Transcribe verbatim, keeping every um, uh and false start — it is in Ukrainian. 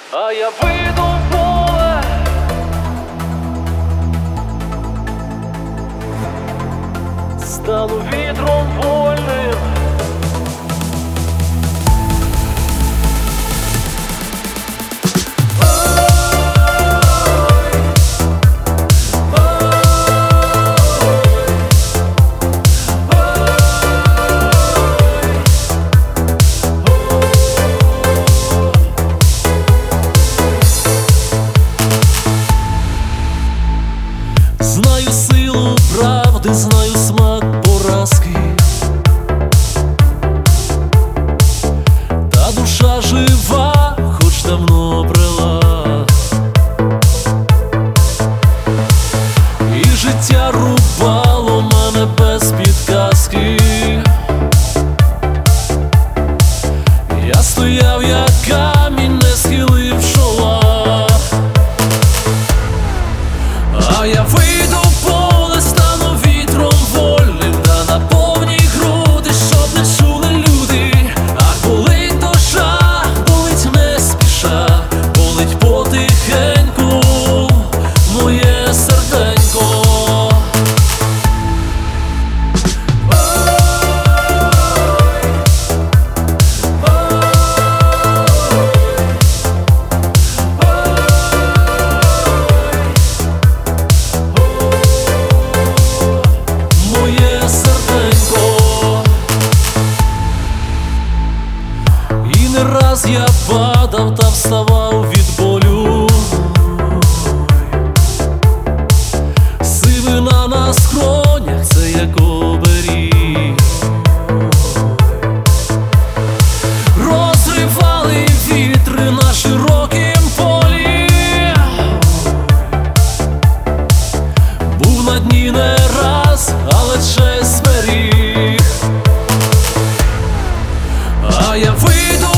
А я вийду в поле, стану вітром вольним. Знаю силу правди, знаю смак поразки, та душа жива, хоч давно брела, і життя рубало мене без підказки. Я стояв як камінь, не схилив чола. А я вийду в поле, стану вітром вольним, та на повні груди, щоб не чули люди. А болить душа, болить не спіша, болить потихеньку моє серденько. І не раз я падав та вставав від болю, сивина на скронях, це як оберіг. Розривали вітри на широкім полі, був на дні не раз, але честь зберіг. А я вийду